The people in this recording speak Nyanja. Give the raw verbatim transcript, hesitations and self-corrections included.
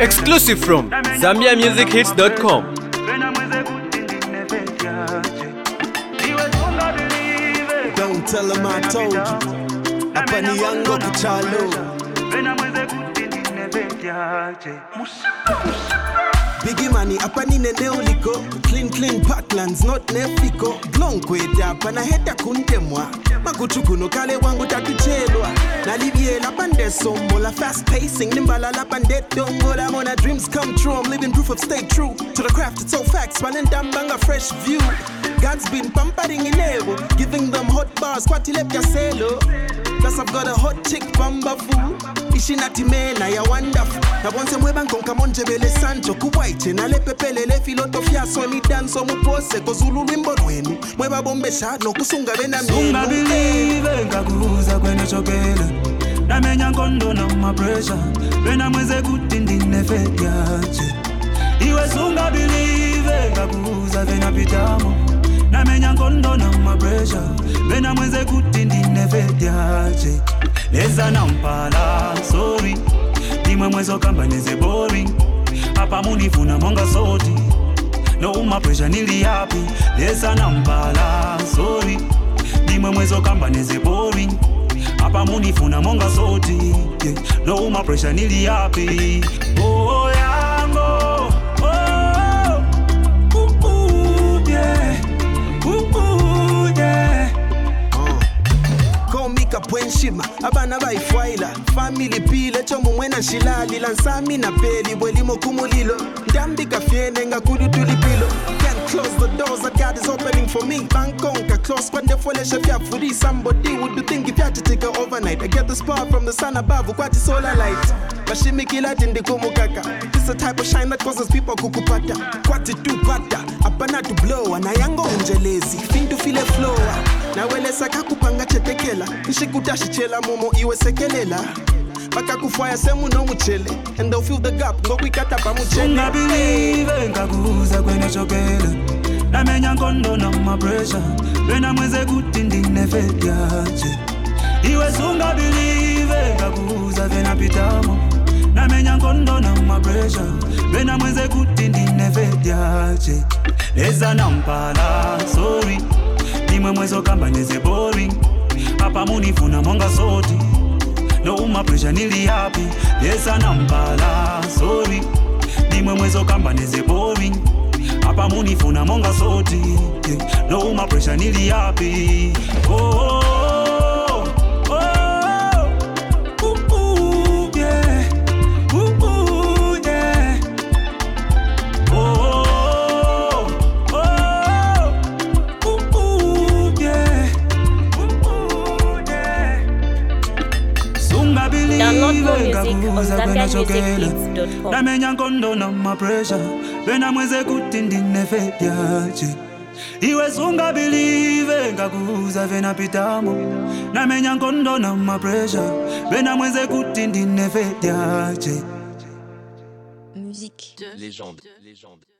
Exclusive from Zambia Music Hits dot com. Don't tell them I told you. Apani yango kuchalo. Biggie money, apani nene uliko. Clean clean parklands, not nefiko. Glong kweda, pana heta kuntemwa. Makuchukuno kale wangu takuchelwa. Nalibye la pande sombo, la fast pacing. Nimbala la pande dongo, la mona dreams come true. I'm living proof of stay true. To the craft, it's all facts. Wanendambanga fresh view. God's been pampering in evo, giving them hot bars, kwati lep ya selo. Plus I've got a hot chick bamba fool. Ishi nati mena ya wonderful. Na bonse mweba nkonka monje bele sancho. Kuwaite na lepe pele le filosofia. So mi danso mu pose kozulu wimbo wenu. Mweba bombe shano kusunga bena minu. Sunga believe nkakuza kwene chokele. Na menya nkondo na ma pressure. Bena mweze kutindi nefeti yache. Iwe sunga believe nkakuza vena pitamo. Na menya nkondo na ma pressure. Bena mweze kutindi nefeti yache. Leza na mpala, sorry. Dimwe mwezo kamba neze boring. Hapa munifuna monga soti. No uma pressure nili happy. Leza na mpala, sorry. Dimwe mwezo kamba neze boring. Hapa munifuna monga soti. No uma pressure nili happy. Oh yango. Oh. Ooh, ooh, yeah. Ooh, ooh, yeah. Komika pwenshima, abana baifwaila. Family pile, chomu mwena shilali. Lansami na peli, welimo kumulilo. Ndambi kafiene, nga kudu tulipilo. Can't close the doors that God is opening for me. Bankonka close, kwande fole shafya furi. Somebody would do think if you had to take her overnight. I get the spark from the sun above, kwati solar light. Bashimi kila tindi kumukaka. This a type of shine that causes people kukupata. Kwati tu pata, apana to blow. Na yango unjelezi, fin to feel a flow. Na wele saka kupanga chetekela. Nishikutashi chela momo iwe sekelela. Baka kufaya semu no muchele. And they'll fill the gap, go wikata pa muchele. Sunga believe nkakuza kwene chokele. Na menya nkondo na ma pressure. Bena mweze kutindi nefeti yache. Iwe sunga believe nkakuza vena pitamo. Na menya nkondo na ma pressure. Bena mweze kutindi nefeti yache. Leza na mpala, sorry. Dimwe mwezo kamba neze boring. Hapa munifuna monga soti. No uma pressure nili happy. Leza na mpala, sorry. Dimwe mwezo kamba neze boring. Hapa munifuna monga soti. No uma pressure nili happy. Oh, oh, oh, oh. Ooh, ooh, yeah. Ooh, ooh, yeah. Oh, oh, oh. Ooh, ooh, yeah. Ooh, ooh, yeah. Sunga believe Download more music on nkakuza Zambia kwene Music chokele. Hits dot com. Na menya nkondo na ma pressure. Bena mweze kutindi nefeti yache. Iwe sunga believe nkakuza vena pitamo. Na menya nkondo na ma pressure. Bena mweze kutindi nefeti yache. Musique. Légende. Légende.